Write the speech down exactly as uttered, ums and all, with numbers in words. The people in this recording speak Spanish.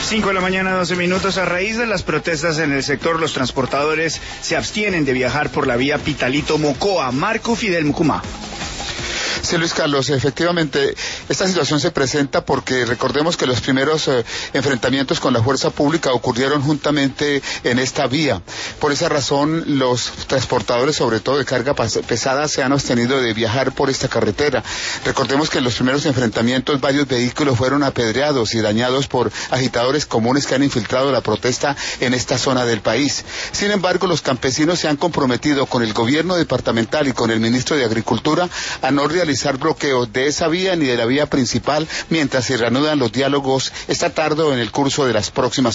cinco de la mañana, doce minutos. A raíz de las protestas en el sector, los transportadores se abstienen de viajar por la vía Pitalito-Mocoa. Marco Fidel Mucuma. Sí, Luis Carlos, efectivamente, esta situación se presenta porque recordemos que los primeros eh, enfrentamientos con la fuerza pública ocurrieron juntamente en esta vía. Por esa razón, los transportadores, sobre todo de carga pesada, se han abstenido de viajar por esta carretera. Recordemos que en los primeros enfrentamientos varios vehículos fueron apedreados y dañados por agitadores comunes que han infiltrado la protesta en esta zona del país. Sin embargo, los campesinos se han comprometido con el gobierno departamental y con el ministro de Agricultura a no realizar bloqueos de esa vía ni de la vía principal mientras se reanudan los diálogos esta tarde o en el curso de las próximas